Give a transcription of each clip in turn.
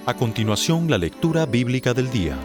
A continuación, la lectura bíblica del día.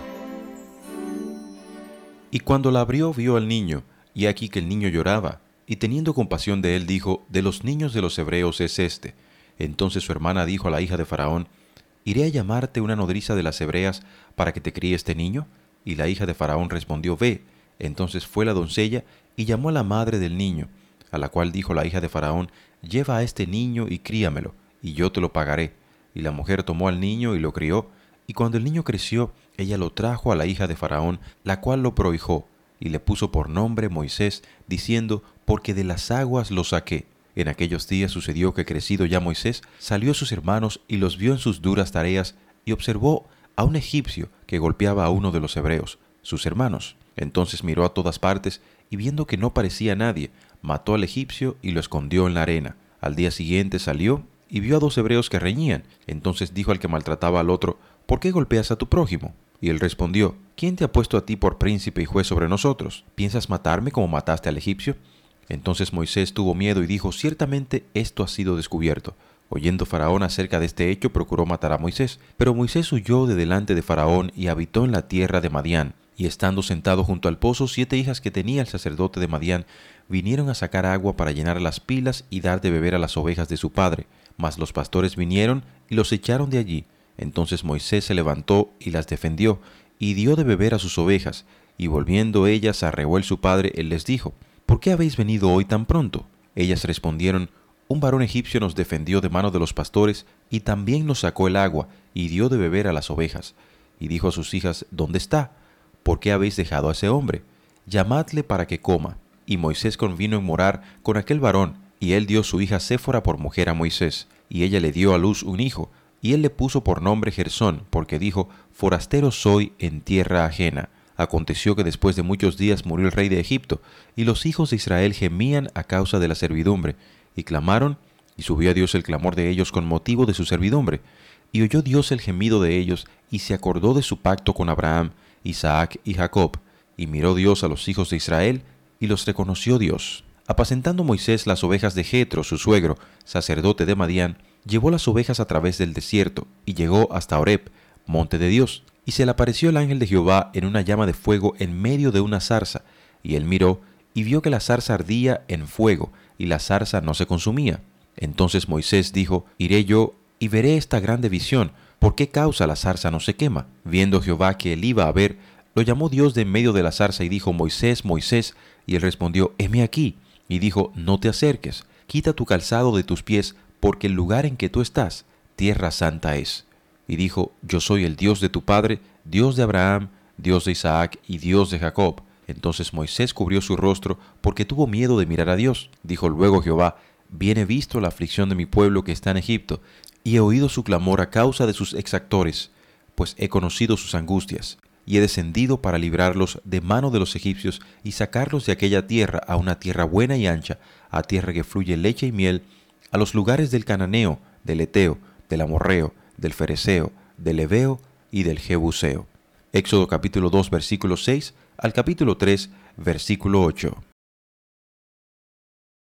Y cuando la abrió, vio al niño, y aquí que el niño lloraba, y teniendo compasión de él, dijo: de los niños de los hebreos es este. Entonces su hermana dijo a la hija de Faraón: ¿iré a llamarte una nodriza de las hebreas para que te críe este niño? Y la hija de Faraón respondió: ve. Entonces fue la doncella y llamó a la madre del niño, a la cual dijo la hija de Faraón: lleva a este niño y críamelo, y yo te lo pagaré. Y la mujer tomó al niño y lo crió, y cuando el niño creció, ella lo trajo a la hija de Faraón, la cual lo prohijó, y le puso por nombre Moisés, diciendo: porque de las aguas lo saqué. En aquellos días sucedió que, crecido ya Moisés, salió a sus hermanos y los vio en sus duras tareas, y observó a un egipcio que golpeaba a uno de los hebreos, sus hermanos. Entonces miró a todas partes, y viendo que no parecía nadie, mató al egipcio y lo escondió en la arena. Al día siguiente salió y vio a dos hebreos que reñían. Entonces dijo al que maltrataba al otro: ¿por qué golpeas a tu prójimo? Y él respondió: ¿quién te ha puesto a ti por príncipe y juez sobre nosotros? ¿Piensas matarme como mataste al egipcio? Entonces Moisés tuvo miedo y dijo: ciertamente esto ha sido descubierto. Oyendo Faraón acerca de este hecho, procuró matar a Moisés. Pero Moisés huyó de delante de Faraón y habitó en la tierra de Madián. Y estando sentado junto al pozo, 7 hijas que tenía el sacerdote de Madián vinieron a sacar agua para llenar las pilas y dar de beber a las ovejas de su padre. Mas los pastores vinieron y los echaron de allí. Entonces Moisés se levantó y las defendió, y dio de beber a sus ovejas. Y volviendo ellas a Reuel su padre, él les dijo: ¿por qué habéis venido hoy tan pronto? Ellas respondieron: un varón egipcio nos defendió de mano de los pastores, y también nos sacó el agua, y dio de beber a las ovejas. Y dijo a sus hijas: ¿dónde está? ¿Por qué habéis dejado a ese hombre? Llamadle para que coma. Y Moisés convino en morar con aquel varón, y él dio su hija Séfora por mujer a Moisés, y ella le dio a luz un hijo, y él le puso por nombre Gersón, porque dijo: forastero soy en tierra ajena. Aconteció que después de muchos días murió el rey de Egipto, y los hijos de Israel gemían a causa de la servidumbre, y clamaron, y subió a Dios el clamor de ellos con motivo de su servidumbre. Y oyó Dios el gemido de ellos, y se acordó de su pacto con Abraham, Isaac y Jacob. Y miró Dios a los hijos de Israel, y los reconoció Dios. Apacentando Moisés las ovejas de Jetro, su suegro, sacerdote de Madián, llevó las ovejas a través del desierto, y llegó hasta Horeb, monte de Dios. Y se le apareció el ángel de Jehová en una llama de fuego en medio de una zarza. Y él miró, y vio que la zarza ardía en fuego, y la zarza no se consumía. Entonces Moisés dijo: iré yo, y veré esta grande visión. ¿Por qué causa la zarza no se quema? Viendo Jehová que él iba a ver, lo llamó Dios de en medio de la zarza, y dijo: Moisés, Moisés. Y él respondió: heme aquí. Y dijo: no te acerques, quita tu calzado de tus pies, porque el lugar en que tú estás, tierra santa es. Y dijo: yo soy el Dios de tu padre, Dios de Abraham, Dios de Isaac y Dios de Jacob. Entonces Moisés cubrió su rostro, porque tuvo miedo de mirar a Dios. Dijo luego Jehová: bien he visto la aflicción de mi pueblo que está en Egipto, y he oído su clamor a causa de sus exactores, pues he conocido sus angustias. Y he descendido para librarlos de mano de los egipcios y sacarlos de aquella tierra a una tierra buena y ancha, a tierra que fluye leche y miel, a los lugares del cananeo, del eteo, del amorreo, del fereceo, del heveo y del jebuseo. Éxodo capítulo 2 versículo 6 al capítulo 3 versículo 8.